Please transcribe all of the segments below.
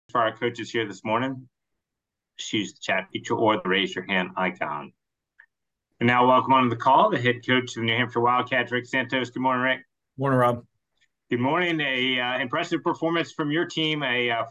for our coaches here this morning. Just use the chat feature or the raise your hand icon. And now, welcome on to the call, the head coach of the New Hampshire Wildcats, Rick Santos. Good morning, Rick. Morning, Rob. Good morning. Impressive performance from your team, a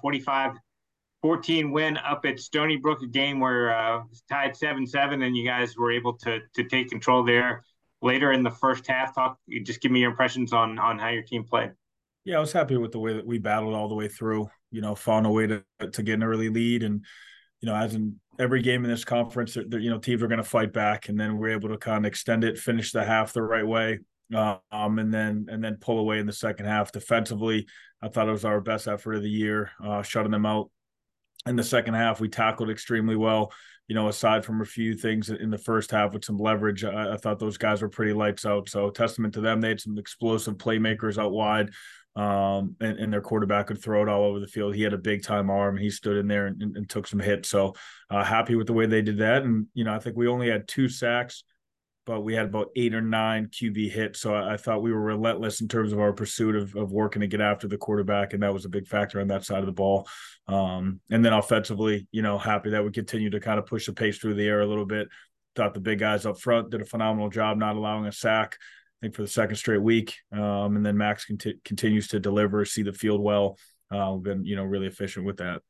45-14 win up at Stony Brook, a game where it's tied 7-7, and you guys were able to take control there later in the first half. Just give me your impressions on how your team played. Yeah, I was happy with the way that we battled all the way through, found a way to get an early lead. And, as in every game in this conference, teams are going to fight back. And then we're able to kind of extend it, finish the half the right way, and then pull away in the second half. Defensively, I thought it was our best effort of the year, shutting them out. In the second half, we tackled extremely well. Aside from a few things in the first half with some leverage, I thought those guys were pretty lights out. So testament to them. They had some explosive playmakers out wide. And their quarterback could throw it all over the field. He had a big time arm. He stood in there and took some hits. So happy with the way they did that. And, I think we only had 2 sacks, but we had about 8 or 9 QB hits. So I thought we were relentless in terms of our pursuit of working to get after the quarterback. And that was a big factor on that side of the ball. And then offensively, happy that we continue to kind of push the pace through the air a little bit. Thought the big guys up front did a phenomenal job not allowing a sack, I think, for the second straight week. And then Max continues to deliver, see the field well. We've been, really efficient with that.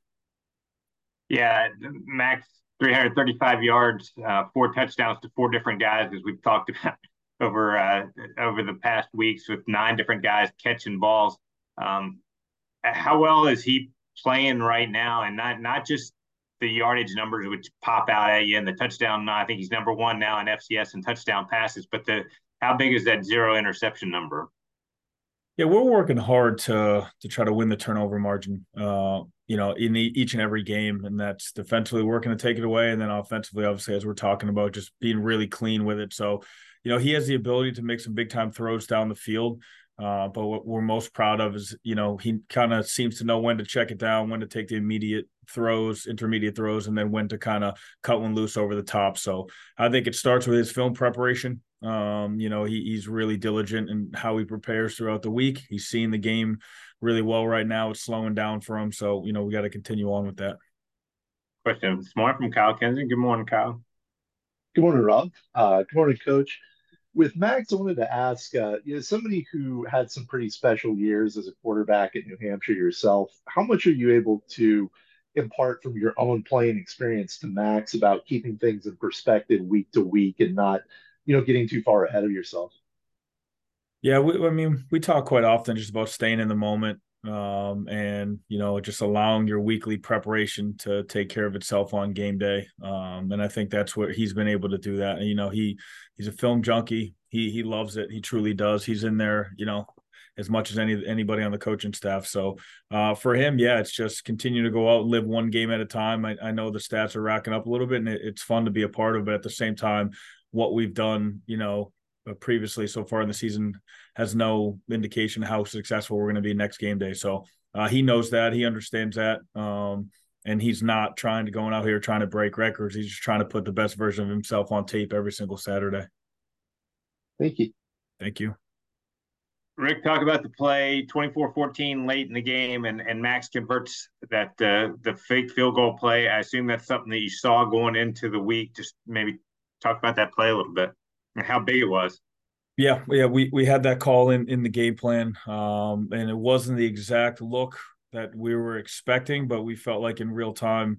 Yeah, Max, 335 yards, 4 touchdowns to 4 different guys, as we've talked about over the past weeks, with 9 different guys catching balls. How well is he playing right now? And not just the yardage numbers, which pop out at you, and the touchdown. I think he's number 1 now in FCS and touchdown passes, but how big is that 0 interception number? Yeah, we're working hard to try to win the turnover margin, in each and every game. And that's defensively working to take it away. And then offensively, obviously, as we're talking about, just being really clean with it. So, he has the ability to make some big time throws down the field. But what we're most proud of is, he kind of seems to know when to check it down, when to take the intermediate throws, and then when to kind of cut one loose over the top. So I think it starts with his film preparation. He's really diligent in how he prepares throughout the week. He's seeing the game really well right now. It's slowing down for him. So, we got to continue on with that. Question this morning from Kyle Kenson. Good morning, Kyle. Good morning, Rob. Good morning, Coach. With Max, I wanted to ask, somebody who had some pretty special years as a quarterback at New Hampshire yourself, how much are you able to impart from your own playing experience to Max about keeping things in perspective week to week and not, getting too far ahead of yourself? Yeah, we talk quite often just about staying in the moment, and just allowing your weekly preparation to take care of itself on game day. And I think that's what he's been able to do that. And, he's a film junkie. He loves it. He truly does. He's in there, as much as anybody on the coaching staff. So for him, yeah, it's just continue to go out and live one game at a time. I know the stats are racking up a little bit, and it's fun to be a part of, but at the same time, what we've done, previously so far in the season has no indication how successful we're going to be next game day. So he knows that, he understands that. And he's not trying to going out here trying to break records. He's just trying to put the best version of himself on tape every single Saturday. Thank you. Thank you. Rick, talk about the play 24-14 late in the game, and Max converts that the fake field goal play. I assume that's something that you saw going into the week. Just maybe talk about that play a little bit and how big it was. Yeah, we had that call in the game plan, and it wasn't the exact look that we were expecting, but we felt like in real time,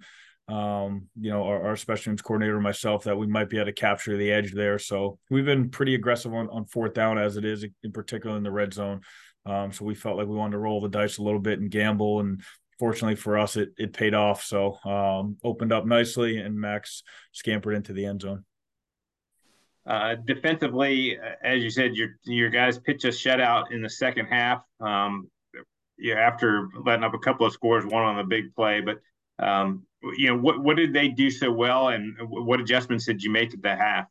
our special teams coordinator and myself, that we might be able to capture the edge there. So we've been pretty aggressive on fourth down as it is, in particular in the red zone. So we felt like we wanted to roll the dice a little bit and gamble, and fortunately for us, it paid off. So opened up nicely, and Max scampered into the end zone. Defensively, as you said, your guys pitched a shutout in the second half. After letting up a couple of scores, one on the big play. But what did they do so well, and what adjustments did you make at the half?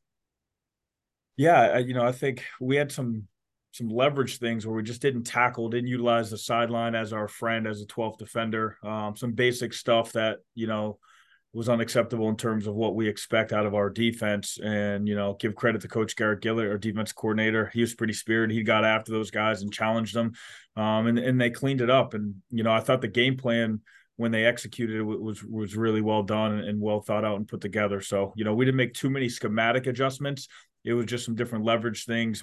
Yeah, I think we had some leverage things where we just didn't utilize the sideline as our friend, as a 12th defender. Some basic stuff that was unacceptable in terms of what we expect out of our defense. And, give credit to Coach Garrett Gillett, our defense coordinator. He was pretty spirited. He got after those guys and challenged them, and they cleaned it up. And, I thought the game plan when they executed it was really well done and well thought out and put together. So, we didn't make too many schematic adjustments. It was just some different leverage things,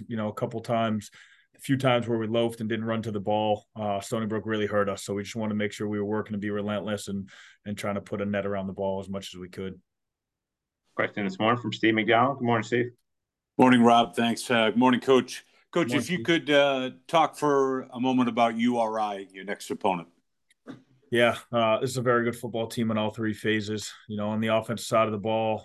a few times where we loafed and didn't run to the ball. Stony Brook really hurt us. So we just want to make sure we were working to be relentless and trying to put a net around the ball as much as we could. Question this morning from Steve McDonald. Good morning, Steve. Morning, Rob. Thanks. Good morning, Coach. Coach, morning, if you Steve. could talk for a moment about URI, your next opponent. Yeah, this is a very good football team in all three phases. On the offensive side of the ball,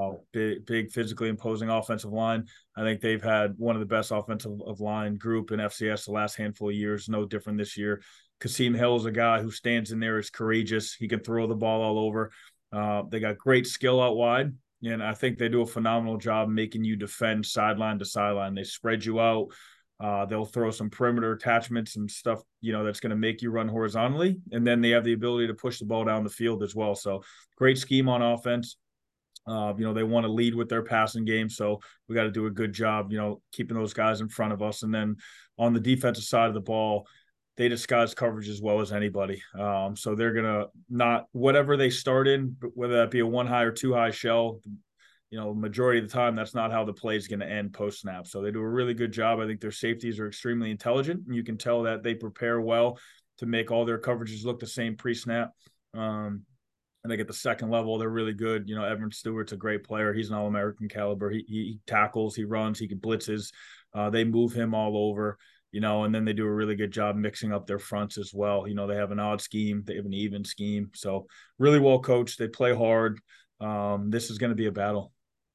big physically imposing offensive line. I think they've had one of the best offensive line group in FCS the last handful of years. No different this year. Kasim Hill is a guy who stands in there, is courageous. He can throw the ball all over. They got great skill out wide, and I think they do a phenomenal job making you defend sideline to sideline. They spread you out. They'll throw some perimeter attachments and stuff, that's going to make you run horizontally. And then they have the ability to push the ball down the field as well. So great scheme on offense. They want to lead with their passing game. So we got to do a good job, keeping those guys in front of us. And then on the defensive side of the ball, they disguise coverage as well as anybody. So they're going to not, whatever they start in, whether that be a 1 high or 2 high shell, majority of the time, that's not how the play is going to end post-snap. So they do a really good job. I think their safeties are extremely intelligent, and you can tell that they prepare well to make all their coverages look the same pre-snap. And they get the second level. They're really good. Evan Stewart's a great player. He's an All-American caliber. He tackles, he runs, he can blitzes. They move him all over, and then they do a really good job mixing up their fronts as well. They have an odd scheme. They have an even scheme. So really well coached. They play hard. This is going to be a battle.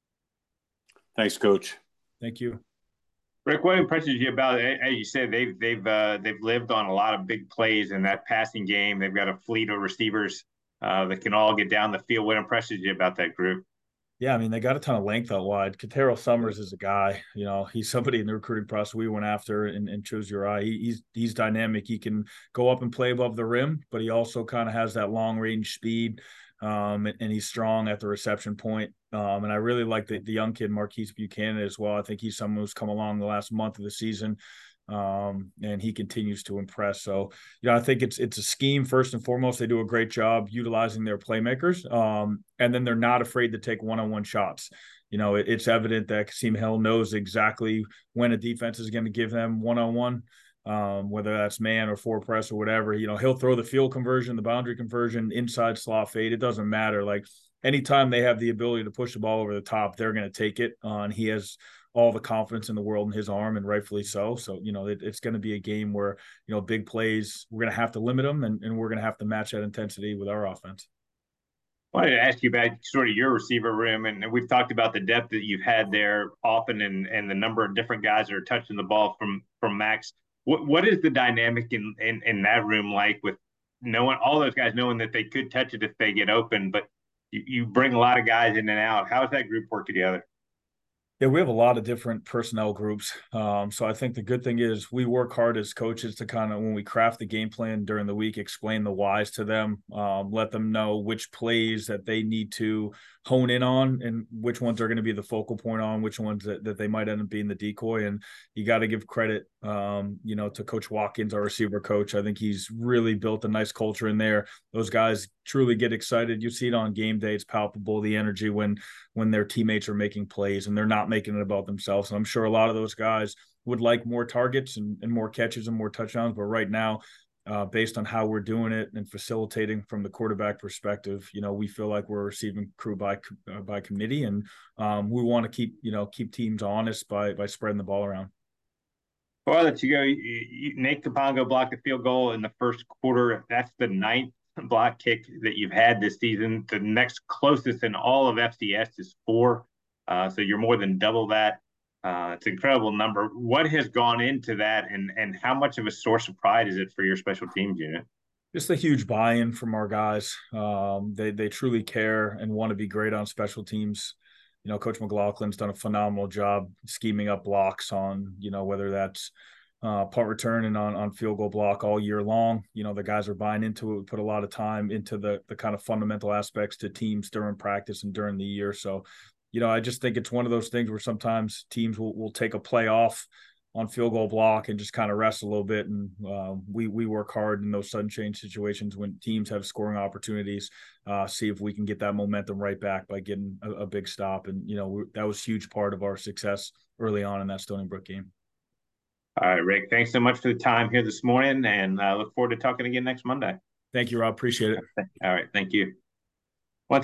Thanks, Coach. Thank you, Rick. What impresses you about it? As you said, they've lived on a lot of big plays in that passing game. They've got a fleet of receivers that can all get down the field. What impresses you about that group? Yeah, they got a ton of length out wide. Katero Summers is a guy. He's somebody in the recruiting process we went after and chose URI. He's dynamic. He can go up and play above the rim, but he also kind of has that long range speed. And he's strong at the reception point. And I really like the young kid, Marquise Buchanan, as well. I think he's someone who's come along the last month of the season, and he continues to impress. So, I think it's a scheme first and foremost. They do a great job utilizing their playmakers, and then they're not afraid to take one-on-one shots. It's evident that Kasim Hill knows exactly when a defense is going to give them one-on-one. Whether that's man or four press or whatever, he'll throw the field conversion, the boundary conversion, inside slot fade. It doesn't matter. Like anytime they have the ability to push the ball over the top, they're going to take it on. He has all the confidence in the world in his arm, and rightfully so. So, it's going to be a game where, big plays, we're going to have to limit them, and we're going to have to match that intensity with our offense. I wanted to ask you about sort of your receiver room, and we've talked about the depth that you've had there often and the number of different guys that are touching the ball from Max. What is the dynamic in that room like, with knowing all those guys knowing that they could touch it if they get open, but you bring a lot of guys in and out. How does that group work together? Yeah, we have a lot of different personnel groups. So I think the good thing is we work hard as coaches to kind of, when we craft the game plan during the week, explain the whys to them, let them know which plays that they need to hone in on and which ones are going to be the focal point on, which ones that they might end up being the decoy. And you got to give credit, to Coach Watkins, our receiver coach. I think he's really built a nice culture in there. Those guys truly get excited. You see it on game day. It's palpable, the energy when their teammates are making plays and they're not making it about themselves. And I'm sure a lot of those guys would like more targets and more catches and more touchdowns. But right now, based on how we're doing it and facilitating from the quarterback perspective, we feel like we're receiving crew by committee, and we want to keep teams honest by spreading the ball around. Well, I'll let you go. Nate Kapongo blocked the field goal in the first quarter. That's the 9th block kick that you've had this season. The next closest in all of FCS is 4. So you're more than double that. It's an incredible number. What has gone into that, and how much of a source of pride is it for your special teams unit? Just a huge buy-in from our guys. They truly care and want to be great on special teams. Coach McLaughlin's done a phenomenal job scheming up blocks on, whether that's punt return and on field goal block all year long. The guys are buying into it. We put a lot of time into the kind of fundamental aspects to teams during practice and during the year. So, I just think it's one of those things where sometimes teams will take a play off on field goal block and just kind of rest a little bit. And we work hard in those sudden change situations when teams have scoring opportunities, see if we can get that momentum right back by getting a big stop. And, that was a huge part of our success early on in that Stony Brook game. All right, Rick, thanks so much for the time here this morning, and I look forward to talking again next Monday. Thank you, Rob. Appreciate it. All right, thank you.